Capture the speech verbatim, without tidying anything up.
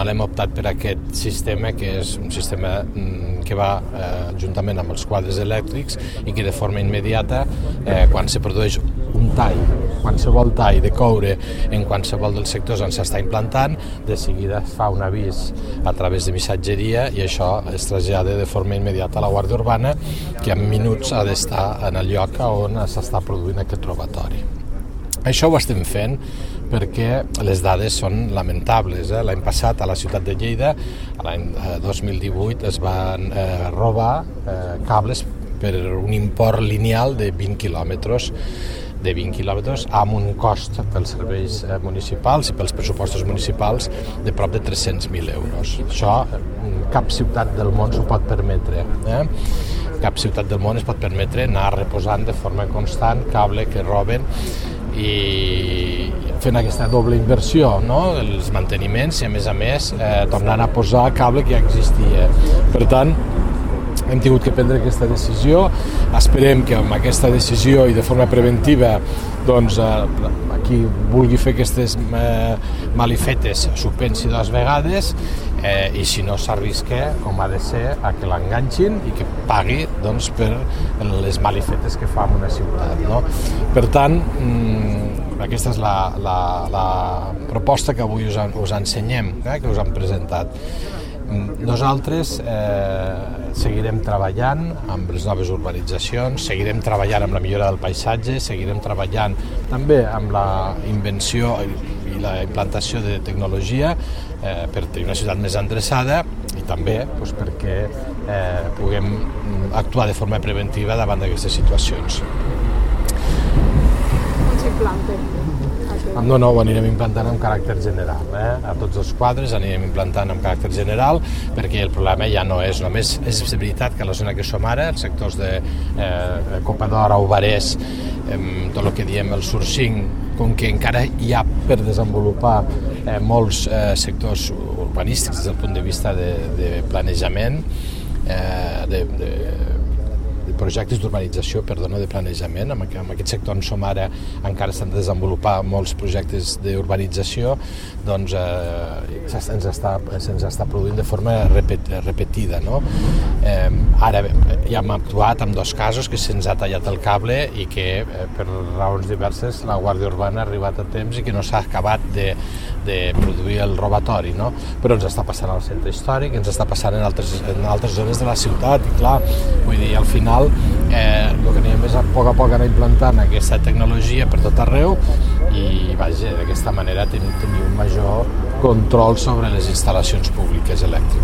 Hem optat per aquest sistema, que és un sistema que va eh, juntament amb els quadres elèctrics i que de forma immediata, eh, quan se produeix un tall, qualsevol tall de coure en qualsevol dels sectors on s'està implantant, de seguida es fa un avís a través de missatgeria i això es trasllada de forma immediata a la Guàrdia Urbana, que en minuts ha d'estar en el lloc on s'està produint aquest robatori. Això ho estem fent perquè les dades són lamentables. Eh? L'any passat a la ciutat de Lleida, l'any dos mil divuit, es van eh, robar eh, cables per un import lineal de vint quilòmetres de vint quilòmetres amb un cost pels serveis municipals i pels pressupostos municipals de prop de tres-cents mil euros. Això cap ciutat del món s'ho pot permetre. Eh? Cap ciutat del món es pot permetre anar reposant de forma constant cable que roben i fent aquesta doble inversió, no? Els manteniments i a més a més eh, tornant a posar cable que ja existia. Per tant, hem tingut que prendre aquesta decisió. Esperem que amb aquesta decisió i de forma preventiva doncs, eh, qui vulgui fer aquestes eh, malifetes s'ho pensi dues vegades eh, i si no s'arrisque, com ha de ser, a que l'enganxin i que pagui doncs, per les malifetes que fa en una ciutat. No? Per tant, mmm, aquesta és la, la, la proposta que avui us, us ensenyem, eh, que us hem presentat. Nosaltres eh, seguirem treballant amb les noves urbanitzacions, seguirem treballant amb la millora del paisatge, seguirem treballant també amb la invenció i la implantació de tecnologia eh, per tenir una ciutat més endreçada i també doncs, perquè eh, puguem actuar de forma preventiva davant d'aquestes situacions. Com s'implanta? No, no, ho anirem implantant amb caràcter general. Eh? A tots els quadres anirem implantant amb caràcter general perquè el problema ja no és només... És veritat que a la zona que som ara, els sectors de eh, Copa d'Or, Aubarès, eh, tot el que diem el Sur cinc, com que encara hi ha per desenvolupar eh, molts eh, sectors urbanístics des del punt de vista de, de planejament, eh, de, de projectes d'urbanització, perdona, de planejament. En aquest sector on som ara encara s'han de desenvolupar molts projectes d'urbanització, doncs eh, se'ns està, se'ns està produint de forma repet, repetida. No? Eh, ara ja hem actuat en dos casos que se'ns ha tallat el cable i que eh, per raons diverses la Guàrdia Urbana ha arribat a temps i que no s'ha acabat de, de produir el robatori. No? Però ens està passant al centre històric, ens està passant en altres, en altres zones de la ciutat i clar, vull dir, al final Eh, el que anem és a poc a poc anar implantant aquesta tecnologia per tot arreu i vaja, d'aquesta manera tenir, tenir un major control sobre les instal·lacions públiques elèctriques.